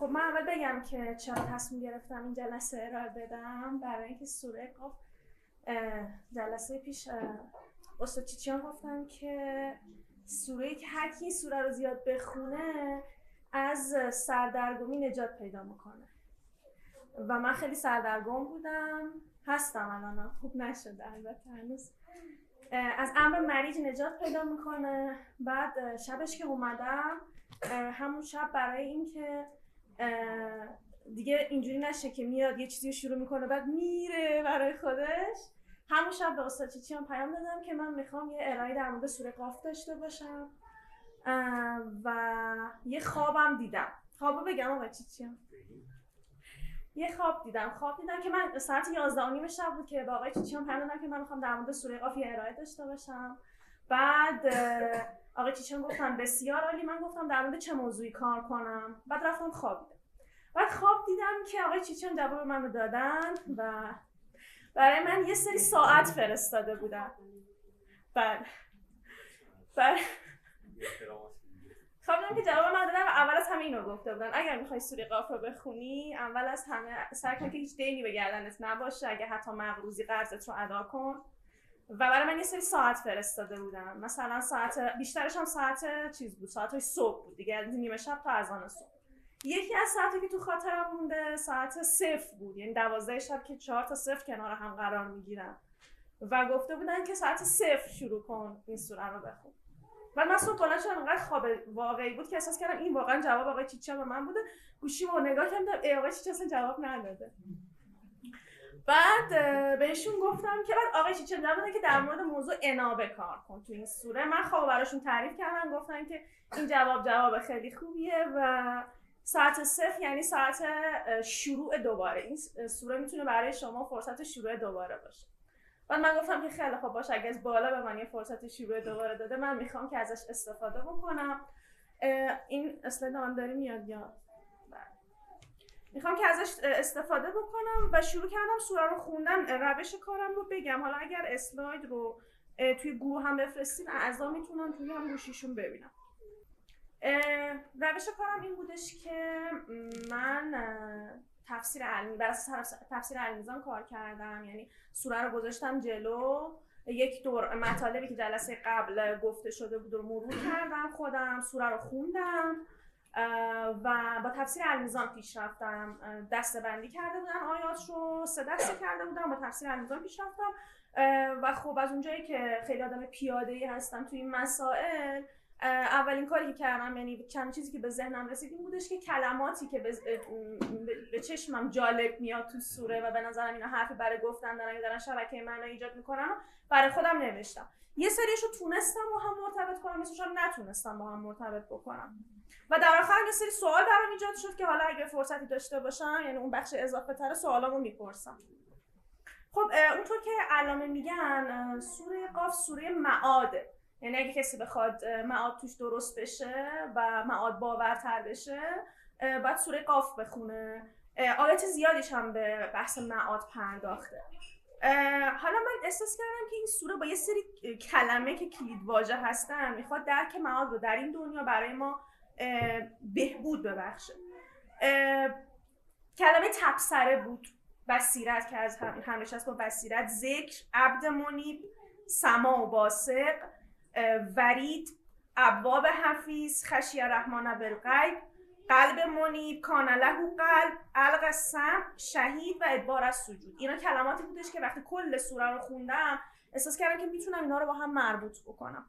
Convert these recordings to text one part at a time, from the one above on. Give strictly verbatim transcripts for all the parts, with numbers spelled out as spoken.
خب من اول بگم که چرا تصمیم گرفتم این جلسه ارائه بدم. برای اینکه سوره قاف جلسه پیش استاد چیچیان گفتن که سوره‌ای که هر کی سوره رو زیاد بخونه از سردرگمی نجات پیدا میکنه و من خیلی سردرگم بودم، هستم الان، خوب نشده البته هنوز. از امر مریض نجات پیدا میکنه. بعد شبش که اومدم، همون شب برای اینکه دیگه اینجوری نشه که میاد یه چیزی رو شروع میکنه بعد میره برای خودش، همون شب به استاد چیچیان پیام دادم که من میخوام یه ارائه در مورد سوره قاف داشته باشم و یه خوابم دیدم. خوابو بگم آقا چیچیان؟ یه خواب دیدم خواب دیدم که من ساعت یازده و نیم شب بود که با آقای چیچیان پیام دادم که من میخوام در مورد سوره قاف یه ارائه داشته باشم. بعد آقای چیچیان گفتن بسیار عالی. من گفتم در مورد چه موضوعی کار کنم. بعد رفتم خوابیدم. بعد خواب دیدم که آقای چیچیان جواب منو دادن و برای من یه سری ساعت فرستاده بودن. بله بله خواب دیدم که جواب من دادن و اول از همه اینو گفته بودن اگر میخوای سوره قاف رو بخونی اول از همه سعی کن که هیچ دینی به گردنت نباشه، اگه حتی مقروضی قرضت رو ادا کن. و برای من یه سری ساعت فرستاده بودن، مثلا ساعت بیشترش هم ساعت چیز بود، ساعت های صبح بود دیگه، از نیمه شب تا اذان صبح. یکی از ساعتی که تو خاطرم مونده ساعت صفر بود، یعنی دوازده شب که چهار تا صفر کنار هم قرار میگیرن و گفته بودن که ساعت صفر شروع کن این سوره رو بخون. و من صبح بلند شدم، انقدر خواب واقعی بود که احساس کردم این واقعا جواب آقای چیچیان به من بوده. گوشیمو نگاه کردم ای آقای چیچیان اصلا جواب نداده. بعد بهشون گفتم که بعد آقای چیچیان جواب داد که در مورد موضوع انابه کار کن تو این سوره. من خواب براشون تعریف کردم، گفتن که این جواب جواب خیلی خوبیه و ساعت صفر یعنی ساعت شروع دوباره، این سوره میتونه برای شما فرصت شروع دوباره باشه. بعد من گفتم که خیلی خوب باشه، اگه از بالا به من یه فرصت شروع دوباره داده من میخوام که ازش استفاده بکنم. این اسلاید من داری میاد یا میخوام که ازش استفاده بکنم و شروع کردم سوره رو خوندن. روش کارم رو بگم، حالا اگر اسلاید رو توی گروه هم بفرستین اعضا میتونن توی هم گوشیشون ببینم. روش کارم این بودش که من تفسیر علمی بر اساس تفسیر علمیزان کار کردم، یعنی سوره رو گذاشتم جلو، یک دور مطالبی که جلسه قبل گفته شده بود رو مرور کردم، خودم سوره رو خوندم و با تفسیر علمیزان پیش رفتم. دسته بندی کرده بودن آیات رو، سه دسته کرده بودم، با تفسیر علمیزان پیش رفتم و خب از اونجایی که خیلی آدم پیاده‌ای هستم توی این مسائل، اولین کاری که کردم، یعنی چند چیزی که به ذهنم رسید این بودش که کلماتی که به, به چشمم جالب میاد تو سوره و به نظرم اینا حرفی برای گفتن دارن یا دارن شبکه معنی ایجاد میکنن و برای خودم نوشتم. یه سریشو تونستم با هم مرتبط کنم، مثلا نتونستم با هم مرتبط بکنم و در آخر یه سری سوال برام ایجاد شد که حالا اگه فرصتی داشته باشم، یعنی اون بخش اضافه تر سوالامو میپرسم. خب اونطور که علامه میگن سوره قاف سوره معاده، یعنی اگه کسی بخواد معاد توش درست بشه و معاد باورتر بشه باید سوره قاف بخونه. آیات زیادیش هم به بحث معاد پرداخته. حالا من احساس کردم که این سوره با یه سری کلمه که کلیدواژه هستن میخواد درک معاد رو در این دنیا برای ما بهبود ببخشه. کلمه تبصره بود، بصیرت که از همش هست با بصیرت، ذکر، عبد منیب، سما و باسق، ورید، ابواب حفیظ، خشی رحمان بالغیب، قلب منیب، کان له قلب، علق السمع، شهید و ادبار السجود. اینا کلماتی بودش که وقتی کل سوره رو خوندم احساس کردم که میتونم اینا رو با هم مربوط بکنم.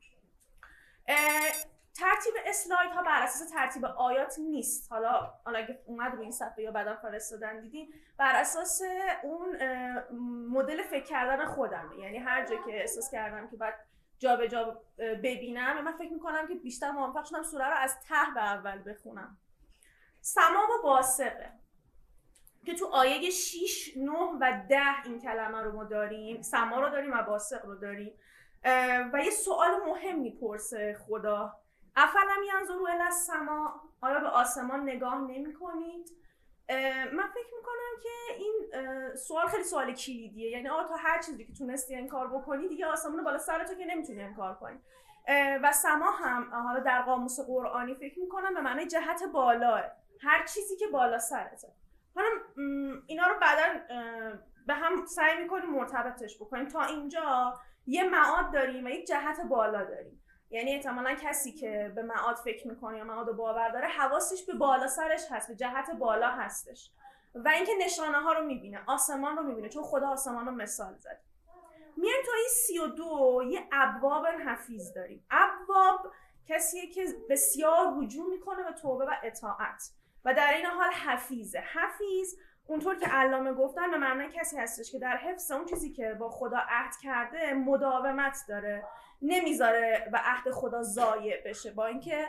ترتیب اسلاید ها بر اساس ترتیب آیات نیست. حالا حالا اگه اومد رو این صفحه یا بعدا فرستادن دیدین، بر اساس اون مدل فکر کردن خودم، یعنی هر جا که احساس کردم که بعد جا به جا ببینم، من فکر میکنم که بیشتر موفق شدم سوره رو از ته به اول بخونم. سما و باسقه که تو آیه شش، نه و ده این کلمه رو ما داریم، سما رو داریم و باسق رو داریم و یه سوال مهم میپرسه خدا: افلم ینظروا الی السما، آیا به آسمان نگاه نمی کنید؟ من فکر میکنم که این سوال خیلی سوال کلیدیه، یعنی آقا تو هر چیزی که تونستی انکار بکنی دیگه آسمون بالا سر تو که نمیتونی انکار کنی. و سما هم حالا در قاموس قرآنی فکر میکنم به معنی جهت بالاه، هر چیزی که بالا سرته. حالا اینا رو بعدا به هم سعی میکنیم مرتبطش بکنیم. تا اینجا یه معاد داریم و یک جهت بالا داریم. یعنی احتمالاً کسی که به معاد فکر میکنه یا معاد باور داره حواسش به بالا سرش هست، به جهت بالا هستش و اینکه نشانه ها رو میبینه، آسمان رو میبینه، چون خدا آسمان رو مثال زد. میایم تا این سی و دو یه ابواب حفیظ داریم. ابواب کسیه که بسیار رجوع میکنه به توبه و اطاعت و در این حال حفیظه. حفیظ اونطور که علامه گفتن به معنای کسی هستش که در حفظ اون چیزی که با خدا عهد کرده مداومت داره، نمیذاره و عهد خدا ضایع بشه، با اینکه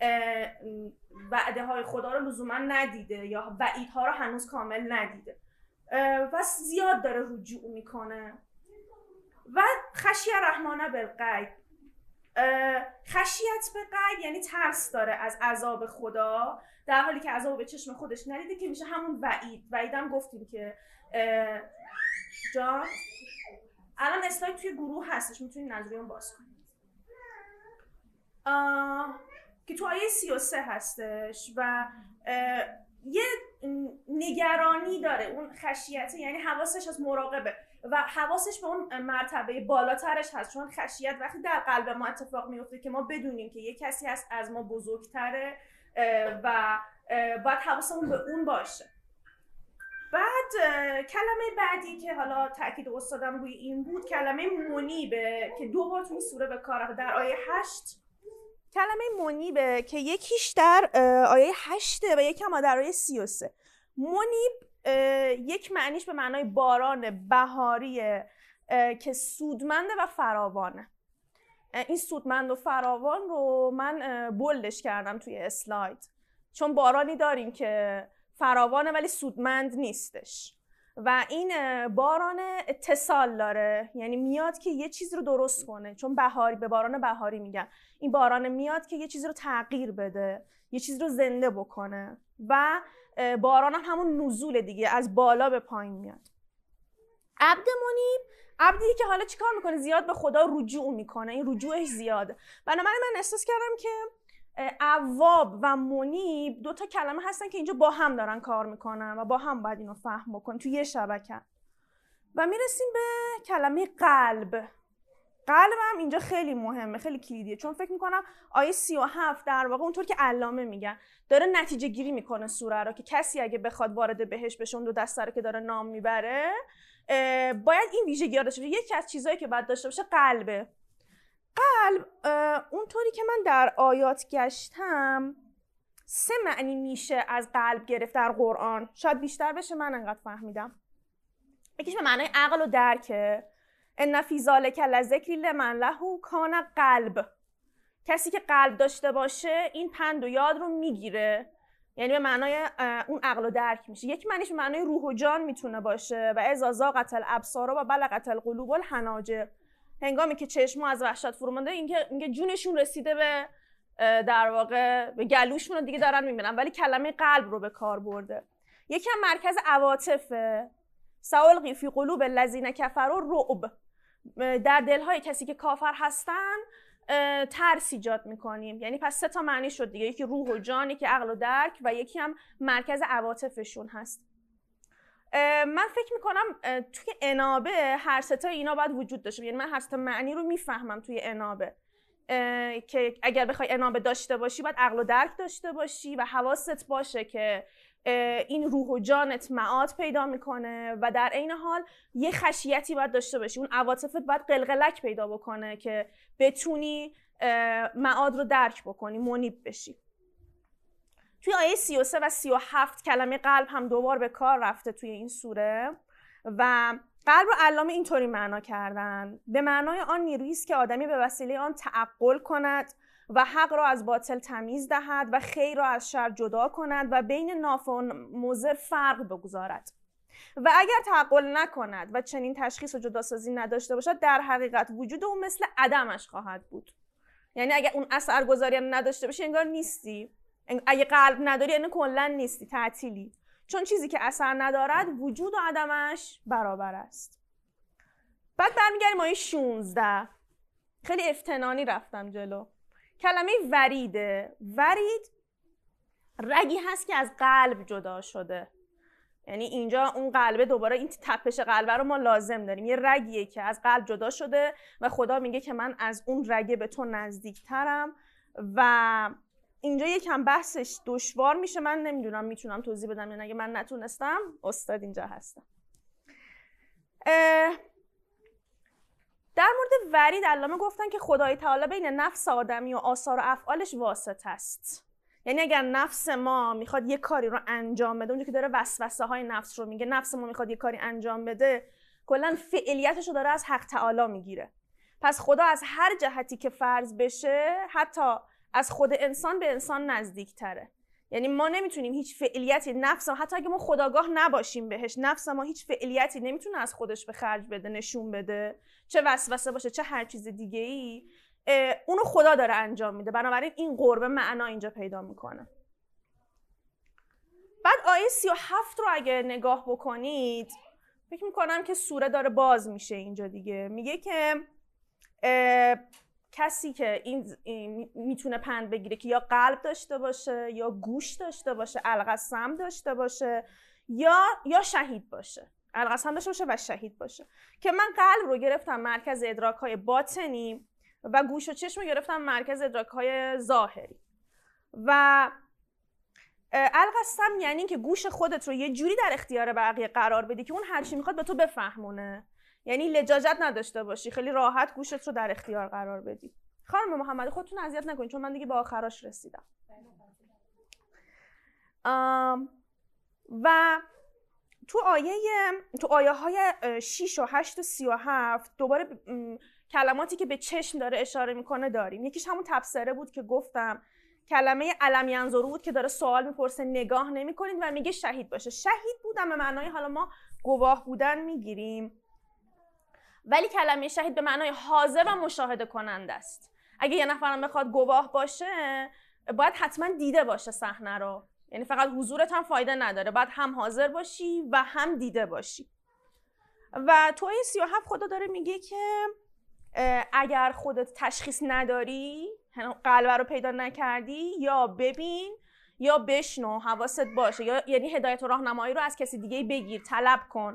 وعده های خدا رو لزوما ندیده یا وعیدها رو هنوز کامل ندیده و زیاد داره رجوع میکنه. و خشیه رحمانه بالغیب، خشیت به غیب یعنی ترس داره از عذاب خدا، در حالی که عذاب به چشم خودش ندیده که میشه همون وعید. وعیدم گفتیم که جا الان اسلاید توی گروه هستش، میتونید نظریون باز کنید که تو آیه سی و سه هستش و یه نگرانی داره. اون خشیته یعنی حواسش از مراقبه و حواسش به اون مرتبه بالاترش هست، چون خشیت وقتی در قلب ما اتفاق میفته که ما بدونیم که یه کسی هست از ما بزرگتره و باید حواسمون به اون باشه. بعد کلمه بعدی که حالا تاکید استادم روی این بود کلمه منیبه که دو بار توی سوره به کار رفته. در آیه هشت کلمه منیبه که یکیش در آیه هشته و یکم در آیه سی و سه. منیب یک معنیش به معنای باران بهاریه که سودمنده و فراوانه. این سودمند و فراوان رو من بولدش کردم توی اسلاید، چون بارانی داریم که فراوانه ولی سودمند نیستش و این باران اتصال داره، یعنی میاد که یه چیز رو درست کنه، چون بهاری به باران بهاری میگن. این باران میاد که یه چیز رو تغییر بده، یه چیز رو زنده بکنه و باران هم همون نزول دیگه، از بالا به پایین میاد. عبد منیب عبدی که حالا چیکار میکنه؟ زیاد به خدا رجوع میکنه، این رجوعش زیاده. بنابراین من احساس کردم که اواب و منیب دو تا کلمه هستن که اینجا با هم دارن کار میکنن و با هم باید اینو فهم بکنیم توی یه شبکه. و میرسیم به کلمه قلب. قلب هم اینجا خیلی مهمه، خیلی کلیدیه، چون فکر میکنم آیه سی و هفت در واقع اونطور که علامه میگن داره نتیجه گیری میکنه سوره رو که کسی اگه بخواد وارد بهشت بشه، اون دو دسته رو که داره نام میبره باید این ویژگی ها داشته باشه. یکی از چیزایی که باید داشته باشه قلبه. قلب اونطوری که من در آیات گشتم سه معنی میشه از قلب گرفت در قرآن، شاید بیشتر بشه، من انقدر فهمیدم. یکیش به معنای عقل و درکه، ان فی ذلک لذکر لمن له کان قلب، کسی که قلب داشته باشه این پند و یاد رو میگیره، یعنی به معنای اون عقل و درک میشه. یک معنیش به معنای روح و جان میتونه باشه و اذا زاغت الابصار و بلغت القلوب الحناجر، هنگامی که چشم‌ها از وحشت فرو مونده، اینکه اینکه جونشون رسیده به در واقع به گلوشون رو دیگه دارن میبینن، ولی کلمه قلب رو به کار برده. یکم مرکز عواطفه، سألقی فی قلوب الذین کفروا رعب، در دلهای کسی که کافر هستن ترس ایجاد میکنیم. یعنی پس سه تا معنی شد دیگه، یکی روح و جان، یکی عقل و درک و یکی هم مرکز عواطفشون هست. من فکر میکنم توی انابه هر سه تا اینا باید وجود داشته، یعنی من هر سه تا معنی رو میفهمم توی انابه که اگر بخوای انابه داشته باشی باید عقل و درک داشته باشی و حواست باشه که این روح و جانت معاد پیدا میکنه و در عین حال یه خشیتی باید داشته باشی، اون عواطفت باید قلقلک پیدا بکنه که بتونی معاد رو درک بکنی، منیب بشی. توی آیه سی و سه و سی و هفت کلمه قلب هم دوبار به کار رفته توی این سوره و قلب رو علامه اینطوری معنا کردن: به معنای آن نیرویی است که آدمی به وسیله آن تعقل کند و حق را از باطل تمیز دهد و خیر را از شر جدا کند و بین نافع و مضر فرق بگذارد. و اگر تعقل نکند و چنین تشخیص و جداسازی نداشته باشد، در حقیقت وجود اون مثل عدمش خواهد بود. یعنی اگر اون اثرگذاری نداشته باشی انگار نیستی. اگه قلب نداری یعنی کلا نیستی، تعطیلی. چون چیزی که اثر ندارد وجود و عدمش برابر است. بعد برمیگردیم آیه شانزده. خیلی افتنانی رفتم جلو. کلمه وریده. ورید رگی هست که از قلب جدا شده. یعنی اینجا اون قلبه دوباره این تپش قلبه رو ما لازم داریم. یه رگیه که از قلب جدا شده و خدا میگه که من از اون رگه به تو نزدیکترم و اینجا یکم بحثش دشوار میشه. من نمیدونم میتونم توضیح بدم یا نه. اگه من نتونستم استاد اینجا هستم. در مورد ورید علامه گفتن که خدای تعالی بین نفس آدمی و آثار و افعالش واسطه است. یعنی اگر نفس ما میخواد یه کاری رو انجام بده، اونجا که داره وسوسه های نفس رو میگه، نفس ما میخواد یه کاری انجام بده، کلا فعلیتش رو داره از حق تعالی میگیره. پس خدا از هر جهتی که فرض بشه، حتی از خود انسان به انسان نزدیک تره. یعنی ما نمیتونیم هیچ فعلیتی، نفس ما حتی اگه ما خودآگاه نباشیم بهش، نفس ما هیچ فعلیتی نمیتونه از خودش به خرج بده، نشون بده، چه وسوسه باشه چه هر چیز دیگه ای، اونو خدا داره انجام میده. بنابراین این قربه معنا اینجا پیدا میکنه. بعد آیه سی و هفت رو اگه نگاه بکنید، فکر میکنم که سوره داره باز میشه اینجا دیگه. میگه که کسی که این, این میتونه پند بگیره که یا قلب داشته باشه، یا گوش داشته باشه، القسم داشته باشه، یا یا شهید باشه. القسم داشته باشه و شهید باشه. که من قلب رو گرفتم مرکز ادراک‌های باطنی و گوش و چشم رو گرفتم مرکز ادراک‌های ظاهری. و القسم یعنی که گوش خودت رو یه جوری در اختیار بقیه قرار بدی که اون هر چی میخواد به تو بفهمونه. یعنی لجاجت نداشته باشی، خیلی راحت گوشت رو در اختیار قرار بدی. خانم محمدی خودتون اذیت نکنید چون من دیگه به آخراش رسیدم. و تو آیه تو آیه های شش و هشت و سی و هفت دوباره کلماتی که به چشم داره اشاره میکنه داریم. یکیش همون تبصره بود که گفتم، کلمه علم ینظرو بود که داره سوال میپرسه نگاه نمیکنید و میگه شهید باشه. شهید بودن به معنای حالا ما گواه بودن میگیریم، ولی کلمه شهید به معنای حاضر و مشاهده کننده است. اگه یه نفرم بخواد گواه باشه باید حتما دیده باشه صحنه رو. یعنی فقط حضورت هم فایده نداره، باید هم حاضر باشی و هم دیده باشی. و تو این سی و هفت خدا داره میگه که اگر خودت تشخیص نداری، قلبه رو پیدا نکردی، یا ببین یا بشنو، حواست باشه، یا یعنی هدایت و راهنمایی رو از کسی دیگه بگیر، طلب کن.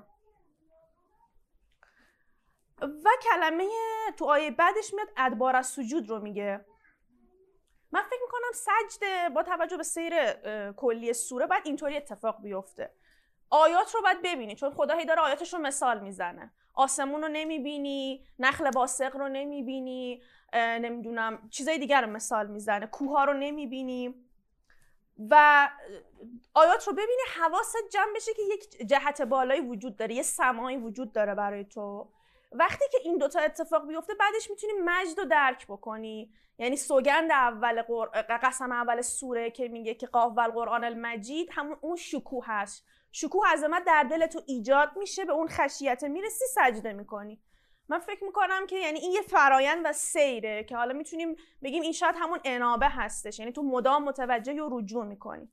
و کلمه تو آیه بعدش میاد ادبار از سجود رو میگه. من فکر میکنم سجده با توجه به سیر کلی سوره باید اینطوری اتفاق بیفته. آیات رو باید ببینی، چون خدا هی داره آیاتش رو مثال میزنه. آسمون رو نمیبینی، نخل باسق رو نمیبینی، نمیدونم چیزای دیگر رو مثال میزنه، کوه ها رو نمیبینی و آیات رو ببینی، حواست جمع بشه که یک جهت بالایی وجود داره، یه سمایی وجود داره برای تو. وقتی که این دوتا اتفاق بیفته بعدش میتونی مجد رو درک بکنی. یعنی سوگند اول قر... قسم اول سوره که میگه که قاف والقرآن المجید، همون اون شکوه هست. شکوه عظمت در دل تو ایجاد میشه، به اون خشیت میرسی، سجده میکنی. من فکر میکنم که یعنی این یه فرایند و سیره که حالا میتونیم بگیم این شاید همون انابه هستش. یعنی تو مدام متوجه یا رجوع میکنی.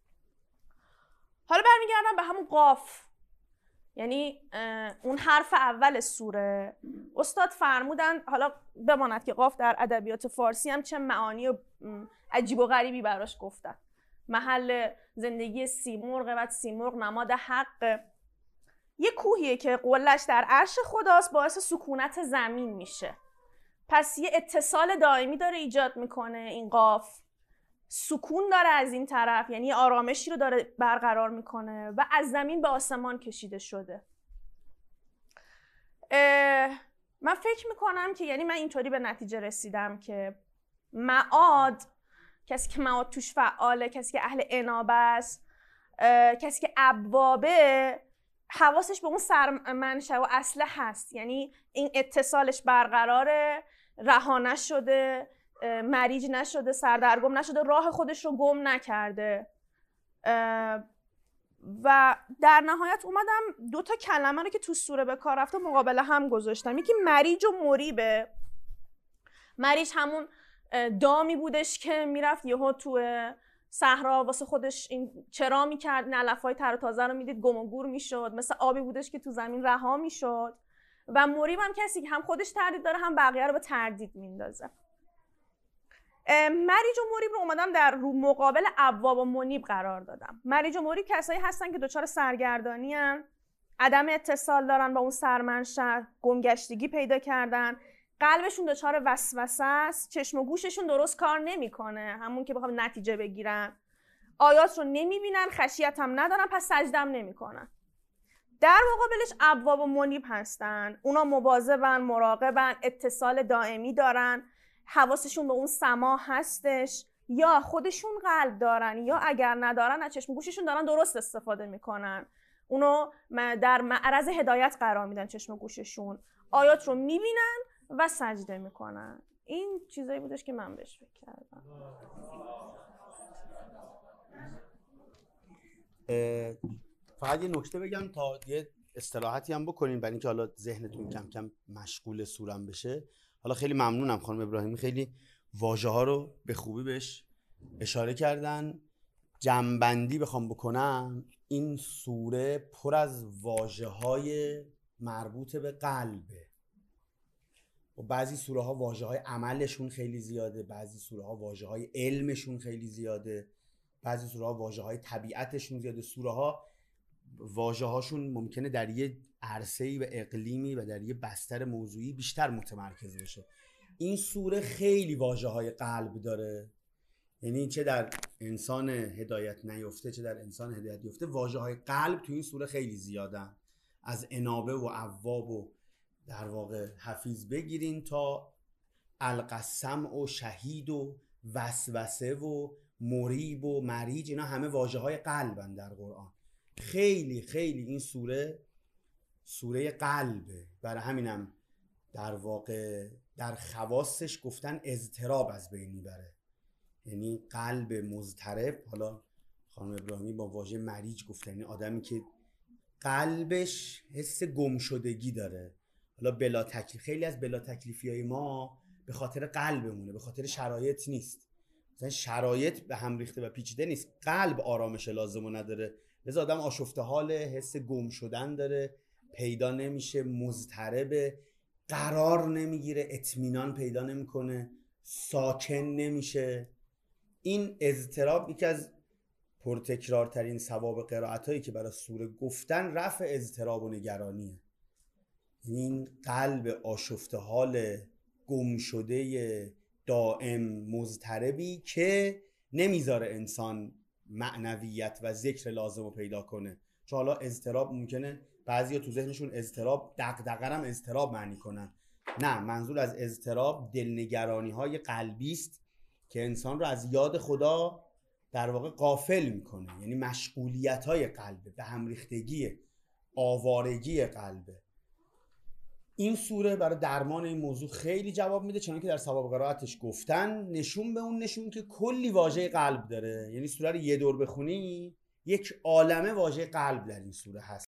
حالا برمیگردم به همون قاف، یعنی اون حرف اول سوره. استاد فرمودن حالا بماند که قاف در ادبیات فارسی هم چه معانی عجیب و غریبی براش گفتن. محل زندگی سیمرغ، بعد سیمرغ نماد حق. یه کوهیه که قله‌اش در عرش خداست، باعث سکونت زمین میشه. پس یه اتصال دائمی داره ایجاد میکنه این قاف. سکون داره از این طرف، یعنی آرامشی رو داره برقرار میکنه و از زمین به آسمان کشیده شده. من فکر میکنم که یعنی من اینطوری به نتیجه رسیدم که معاد، کسی که معاد توش فعاله، کسی که اهل انابه است، کسی که ابوابه، حواسش به اون سرمنشأ و اصله هست. یعنی این اتصالش برقراره، رها نشده، مریج نشده، سردرگم نشده، راه خودش رو گم نکرده. و در نهایت اومدم دو تا کلمه رو که تو سوره به کار رفته مقابل هم گذاشتم. یکی مریج و مریبه. مریج همون دامی بودش که میرفت یهو تو صحرا واسه خودش این چرا میکرد، علفای تر و تازه رو میدید گم و گور میشد، مثل آبی بودش که تو زمین رها میشد. و مریب هم کسی که هم خودش تردید داره هم بقیه رو به تردید میندازه. مریج و مریب رو اومدم در رو مقابل ابواب و منیب قرار دادم. مریج و مریب کسایی هستن که دچار سرگردانی هن، عدم اتصال دارن با اون سرمنشأ، گمگشتگی پیدا کردن، قلبشون دچار وسوسه است، چشم و گوششون درست کار نمیکنه، همون که بخوام نتیجه بگیرن، آیات رو نمیبینن، خشیت هم ندارن، پس سجدم نمیکنن. در مقابلش ابواب و منیب هستن، اونا مواظبن، مراقبن، اتصال دائمی دارن، حواسشون به اون سما هستش، یا خودشون قلب دارن یا اگر ندارن از چشم و گوششون دارن درست استفاده میکنن، اونو در معرض هدایت قرار میدن، چشم و گوششون آیات رو میبینن و سجده میکنن. این چیزایی بودش که من بهش فکر کردم. فقط یه نکته بگم تا یه استراحتی هم بکنیم برای اینکه حالا ذهنتون کم کم مشغول سورم بشه. حالا خیلی ممنونم خانم ابراهیمی، خیلی واژه ها رو به خوبی بهش اشاره کردن. جمع‌بندی بخوام بکنم، این سوره پر از واژه های مربوط به قلبه و بعضی سوره ها واژه های عملشون خیلی زیاده، بعضی سوره ها واژه های علمشون خیلی زیاده، بعضی سوره ها واژه های طبیعتشون زیاده. سوره ها واژه هاشون ممکنه در یه عرصه‌ای و اقلیمی و در یه بستر موضوعی بیشتر متمرکز بشه. این سوره خیلی واژه های قلب داره، یعنی چه در انسان هدایت نیفته چه در انسان هدایت یفته، واژه های قلب تو این سوره خیلی زیادن. از انابه و اواب و در واقع حفیظ بگیرین تا القسم و شهید و وسوسه و مریب و مریج، اینا همه واژه های قلبن در قرآن. خیلی خیلی این سوره سوره قلبه، برای همینم در واقع در خواصش گفتن اضطراب از بین میبره، یعنی قلب مضطرب. حالا خانم ابراهیمی با واژه مریج گفتن، یعنی آدمی که قلبش حس گمشدگی داره. حالا بلا تکلیف، خیلی از بلا تکلیفی های ما به خاطر قلبمونه، به خاطر شرایط نیست. مثلا شرایط به هم ریخته و پیچیده نیست، قلب آرامش لازمو نداره، لذا آدم آشفته حال، حس گم شدن داره، پیدا نمیشه، مضطربه، قرار نمیگیره، اطمینان پیدا نمیکنه، ساکن نمیشه. این اضطراب یکی از پرتکرارترین ثواب قرائت هایی که برای سوره گفتن رفع اضطراب و نگرانیه. این قلب آشفته حال گم شده دائم مضطربی که نمیذاره انسان معنویت و ذکر لازم رو پیدا کنه. چون حالا اضطراب ممکنه بعضیا تو ذهنشون اضطراب دغدغه هم اضطراب معنی کنن. نه، منظور از اضطراب دلنگرانی های قلبی است که انسان رو از یاد خدا در واقع غافل میکنه، یعنی مشغولیت های قلبه، به هم ریختگی، آوارگی قلبه. این سوره برای درمان این موضوع خیلی جواب میده، چون که در ثواب قرائتش گفتن نشون به اون نشون که کلی واژه قلب داره. یعنی سوره رو یه دور بخونی یک عالمه واژه قلب در این سوره هست.